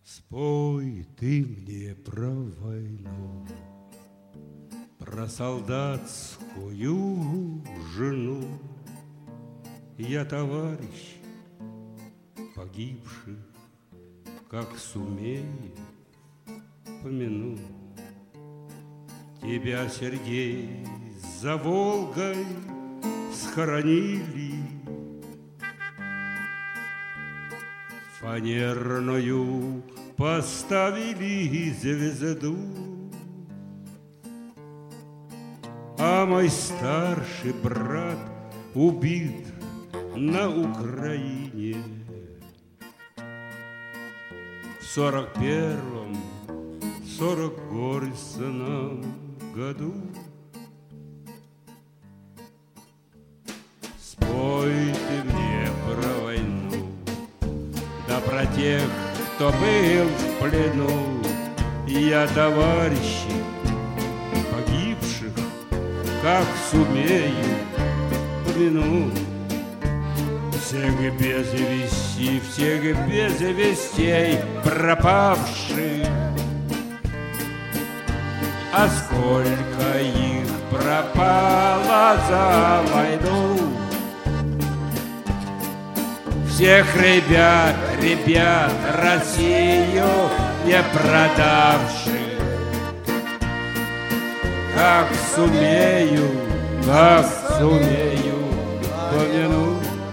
Спой ты мне про войну, про солдатскую жену. Я товарищ погибших, как сумею, помяну. Тебя, Сергей, за Волгой схоронили, фанерную поставили звезду. А мой старший брат убит на Украине в 41-м, 40-горестном году. Спой ты мне про войну, да про тех, кто был в плену. Я товарищи погибших, как сумею, помяну. Всех без вести, всех без вестей пропавших. А сколько их пропало за войну. Всех ребят, Россию не продавших. Как сумею, помяну.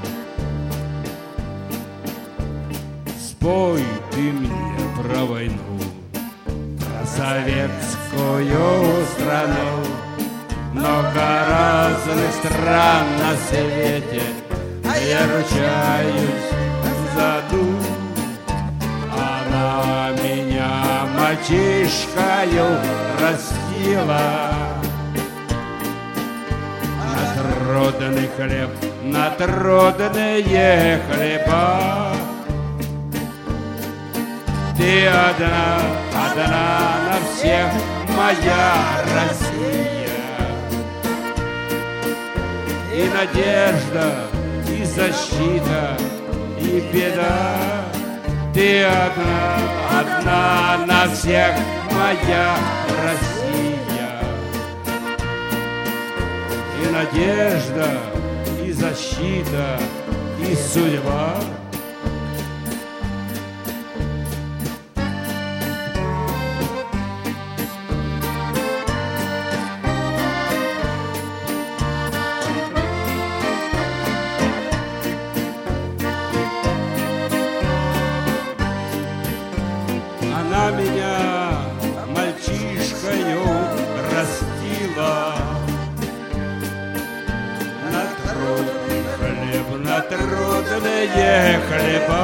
Спой ты мне про войну, про советскую страну. Много разных стран на свете, я ручаюсь за ту. Она меня мальчишкою растила. На трудный хлеб, на трудные хлеба. Ты одна, одна на всех, моя Россия. И надежда, и защита, и беда. Ты одна, одна на всех, моя Россия. И надежда, и защита, и судьба. Она меня мальчишкою растила. На трудный хлеб, на трудные хлеба.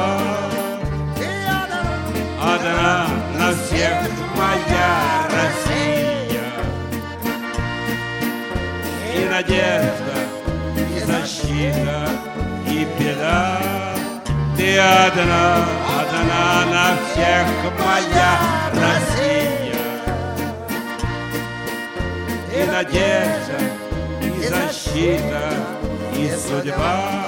Одна на всех, моя Россия. И надежда, и защита, и беда. Ты одна, одна на всех, моя Россия. И надежда, и защита, и судьба.